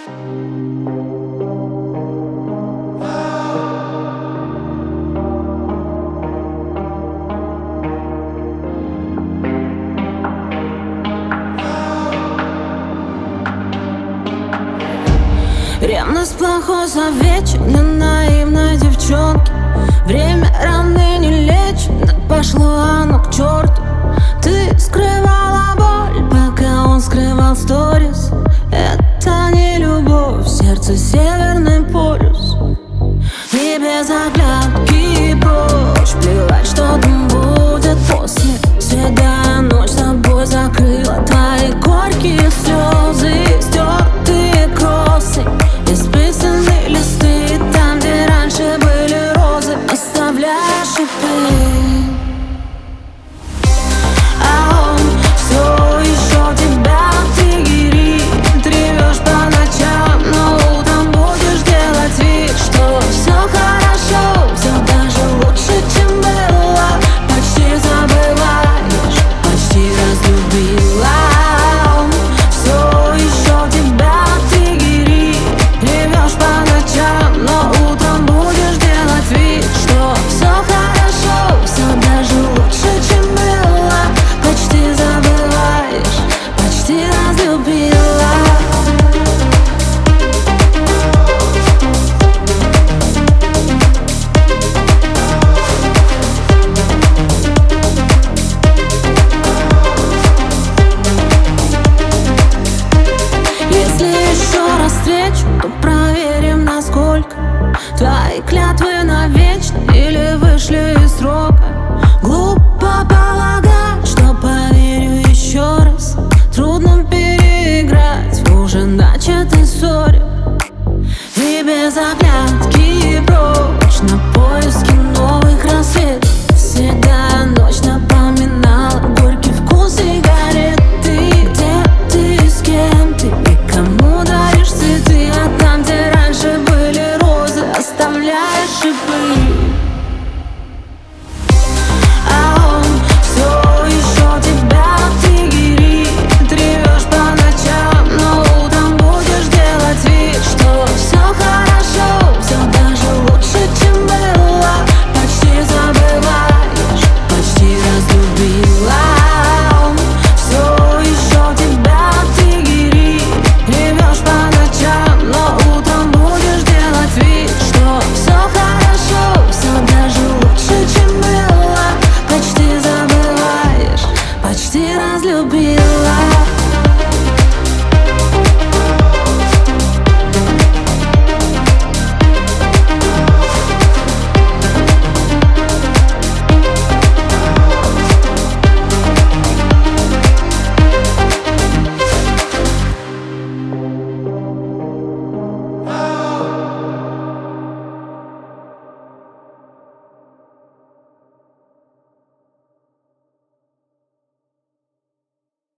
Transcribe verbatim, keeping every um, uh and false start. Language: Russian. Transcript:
Ревность плохой советчик для наивной девчонки. Время раны не лечит, так пошло оно к черту. Ты скрывала боль, пока он скрывал сторис. Это не любовь, сердце Северный полюс. И без оглядки прочь, плевать, что там будет после. Седая ночь с тобой закрыла твои горькие слезы, стертые косы, исписанные листы, там, где раньше были розы, оставляя шипы. А он все еще тебя триггерит, ревешь по ночам, но утром будешь делать вид, что все хорошо, все даже лучше, чем было. Почти забываешь, почти разлюбила. Он все еще тебя триггерит, ревешь по ночам, но утром будешь делать вид, что все хорошо, все даже лучше, чем было. Почти забываешь, почти разлюбила. Если еще раз встречу, то проверим, насколько твои клятвы навечно или вышли из срока. Глупо полагать, что поверю еще раз. Трудно переиграть в уже начатой ссоре. И без огня